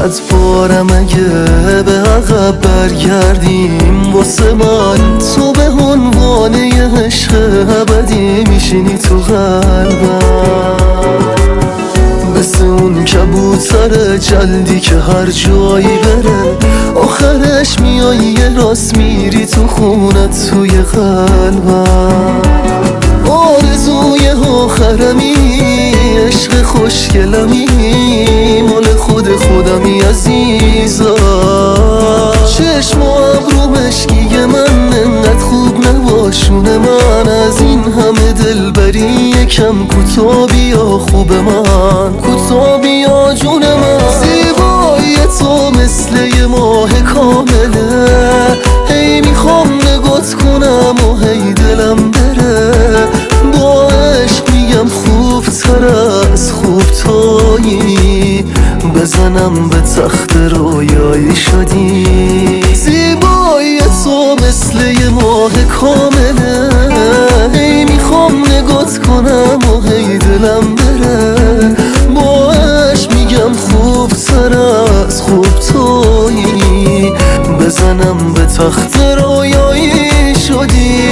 صد بارم اگه به عقب برگردیم واسه من تو به عنوان یه عشق ابدی میشینی تو قلبم، مثل اون کبوتر جلدی که هر جایی بره آخرش میای یه راست میری تو خونت توی قلبم. آرزوی آخرمی عشق خوشگلمی مال خودمی عزیزا، چشم و ابرو مشکی من انقدر خوب نباشونه من، از این همه دلبری یکم کوتا بیا خوب من، کوتا بیا جون من. زیبایی تو مثل یه ماه کامله، هی میخوام نگات کنم و هی دلم بره، با عشق میگم خوب تر از خوب تویی، بزنم به تخت رویایی شدی. زیبایی تو مثل یه ماه کامله، هی میخوام نگات کنم و هی دلم بره، با عشق میگم خوب تر از خوب تویی، بزنم به تخت رویایی شدی.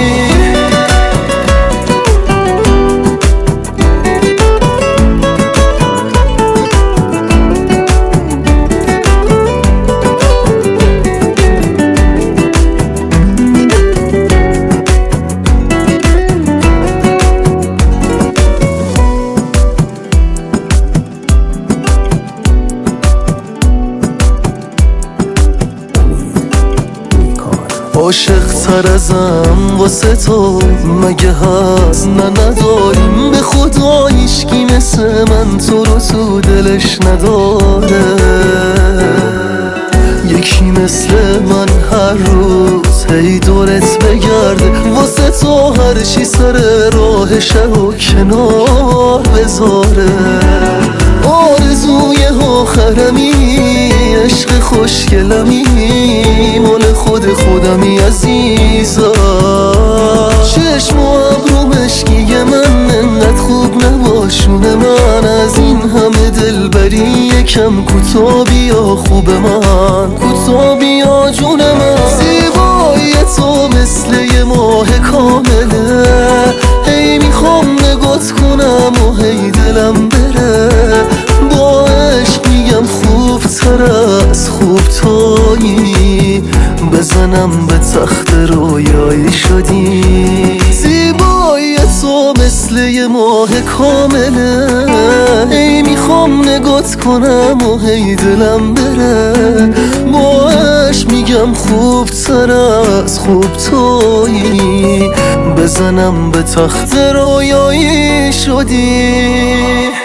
عاشق تر ازم واسه تو مگه هست؟ نه نداریم به خدا هیچکی مثل من تو رو تو دلش نداره، یکی مثل من هر روز هی دورت بگرده واسه تو هر چی سر راهش رو کنار بذاره. آرزوی آخرمی عشق خوشگلمی مال خودمی عزیزا، چشم و ابرو مشکی من انقدر خوب نباشونه من، از این همه دلبری یکم کوتا بیا خوب من، کوتا بیا جون من. زیبایی تو مثل یه ماه کامله، هی میخوام نگات کنم و هی دلم بره، با عشق میگم خوب تر از خوب تویی، بزنم به تخت رویایی شدی. زیبایی تو مثل یه ماه کامله، هی میخوام نگات کنم و هی دلم بره، با عشق میگم خوب تر از خوب تویی، بزنم به تخت رویایی شدی.